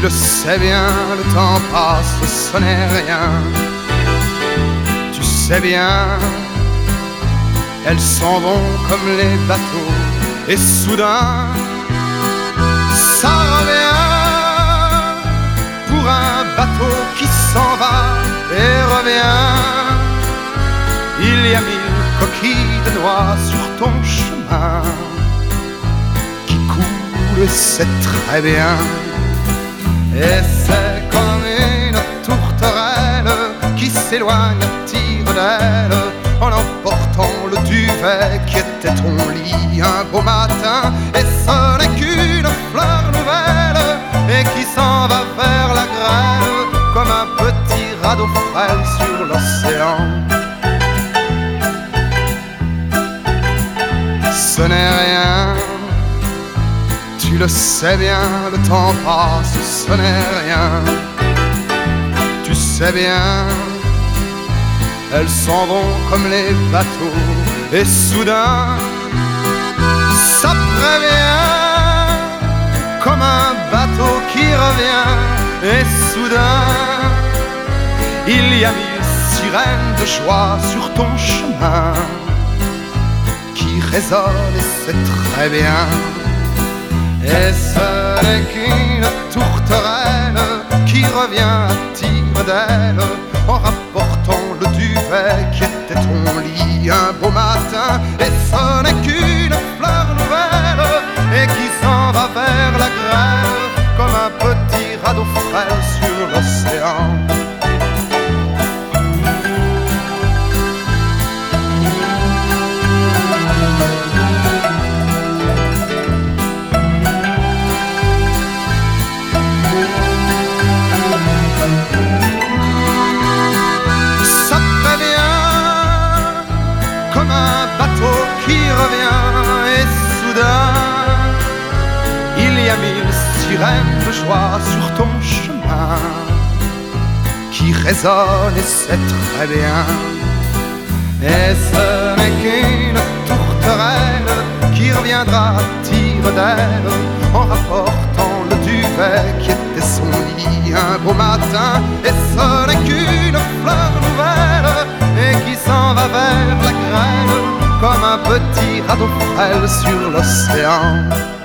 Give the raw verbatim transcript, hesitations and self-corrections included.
le sais bien, le temps passe, ce n'est rien. Tu sais bien, elles s'en vont comme les bateaux, et soudain, ça revient pour un bateau qui s'en va et revient. Il y a mille coquilles de noix sur ton chemin qui coulent, c'est très bien. Et c'est comme une tourterelle qui s'éloigne à tire d'aile en emportant le duvet qui était ton lit un beau matin. Et ce n'est qu'une fleur nouvelle et qui s'en va vers la grêle comme un petit radeau frêle sur l'océan. Ce n'est rien, tu le sais bien, le temps passe, ce n'est rien. Tu sais bien, elles s'en vont comme les bateaux, et soudain, ça prévient, comme un bateau qui revient, et soudain, il y a mille sirènes de joie sur ton chemin qui résonnent, et c'est très bien. Et ce n'est qu'une tourterelle qui revient à tire d'aile en rapportant le duvet qui était ton lit un beau matin. Et ce n'est qu'une fleur nouvelle et qui s'en va vers la grêle comme un petit radeau frêle sur l'océan. Ça prévient comme un bateau qui revient, et soudain il y a mille sirènes de joie sur ton chemin qui résonnent, et c'est très bien. Et ce n'est qu'une tourterelle qui reviendra à tire d'aile en rapportant le duvet qui était son lit un beau matin. Et ce n'est qu'une fleur nouvelle et qui s'en va vers la grêle comme un petit radeau frêle sur l'océan.